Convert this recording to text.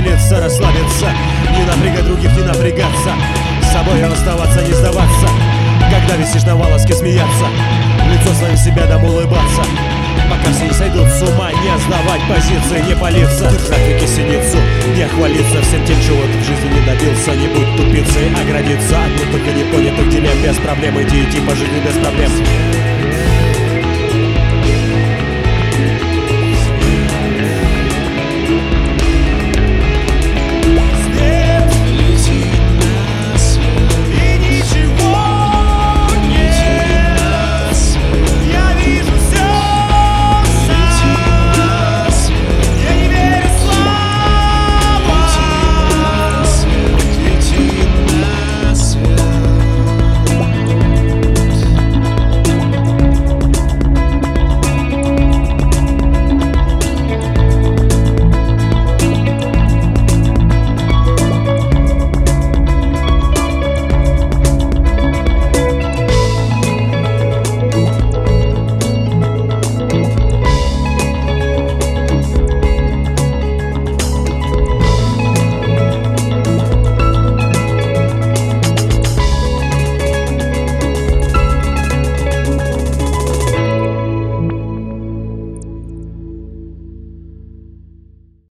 пошевелиться, расслабиться, не напрягать других, не напрягаться, с собой оставаться, не сдаваться, когда висишь на волоске, смеяться, лицо своим себя дам улыбаться, пока все не сойдут с ума, не сдавать позиции, не палиться, держать в руке синицу, не хвалиться всем тем, чего ты в жизни не добился, не будь тупицей, оградиться от только непонятых дилемм, без проблем, иди по жизни без проблем.